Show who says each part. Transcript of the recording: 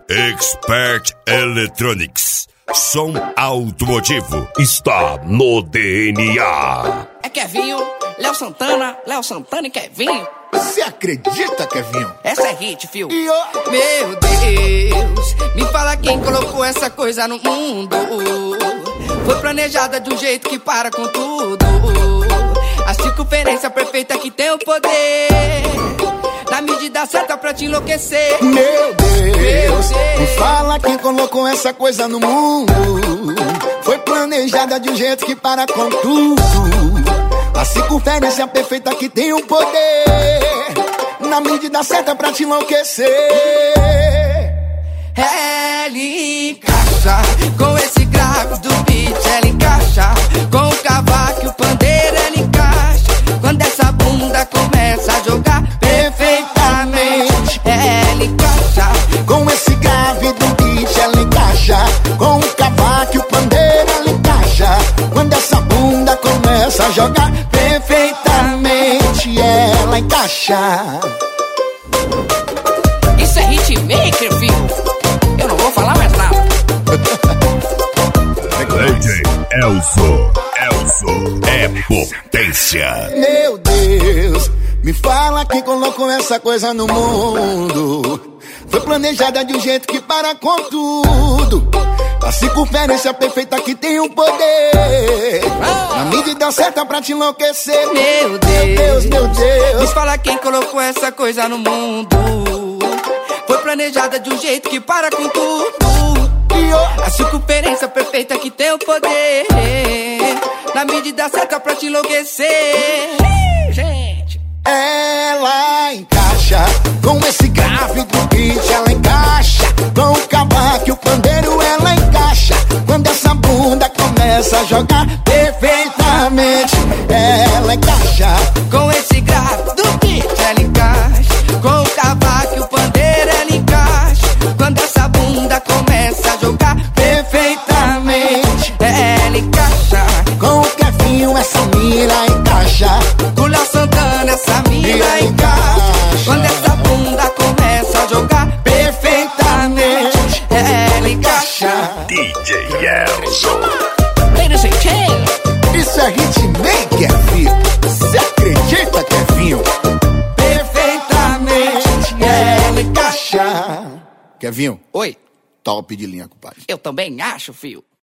Speaker 1: Expert Electronics. Som automotivo.
Speaker 2: Está no DNA.
Speaker 3: É Kevinho, Léo Santana e Kevinho.
Speaker 4: Você acredita, Kevinho?
Speaker 3: Essa é hit, fio.
Speaker 4: E ó,
Speaker 3: Meu Deus, me fala quem colocou essa coisa no mundo. Foi planejada de um jeito que para com tudo. A circunferência perfeita que tem o poder, na medida certa pra te enlouquecer.
Speaker 4: meu Deus, me fala quem colocou essa coisa no mundo. Foi planejada de um jeito que para com tudo. A circunferência perfeita que tem o poder, na medida certa pra te enlouquecer.
Speaker 3: Ela encaixa com esse grave do beat, ela encaixa com o cavaco e o pandeiro, ela encaixa quando essa bunda começa a jogar perfeitamente. Ela encaixa
Speaker 4: Com esse grave do beat ela encaixa, com o cavaco e o pandeiro ela encaixa quando essa bunda começa a jogar perfeitamente. Ela encaixa.
Speaker 3: Isso é hitmaker, filho. Eu não vou falar mais nada.
Speaker 1: DJ Elzo é potência.
Speaker 4: Meu Deus, me fala quem colocou essa coisa no mundo. Foi planejada de um jeito que para com tudo. A circunferência perfeita que tem o poder, na medida certa pra te enlouquecer.
Speaker 3: Meu Deus,
Speaker 4: meu Deus.
Speaker 3: me fala quem colocou essa coisa no mundo. Foi planejada de um jeito que para com tudo.
Speaker 4: E ó,
Speaker 3: A circunferência perfeita que tem o poder, na medida certa pra te enlouquecer. Gente,
Speaker 4: ela encaixa com esse grave do beat, ela encaixa com o cavaco e o pandeiro, ela encaixa quando essa bunda começa a jogar perfeitamente. Ela encaixa
Speaker 3: com esse grave do beat, ela encaixa com o cavaco e o pandeiro, ela encaixa quando essa bunda começa a jogar perfeitamente. Ela encaixa
Speaker 4: com o Kevinho, essa mina encaixa.
Speaker 3: com o Léo Santana, essa mina encaixa quando essa bunda começa a jogar perfeitamente. Ela encaixa.
Speaker 1: DJ Elzo.
Speaker 3: Ladies and gentlemen,
Speaker 4: Isso é hitmaker, filho. Você acredita, Kevinho?
Speaker 3: perfeitamente. Ela encaixa.
Speaker 4: Kevinho,
Speaker 3: Oi,
Speaker 4: top de linha, compadre.
Speaker 3: eu também acho, fio.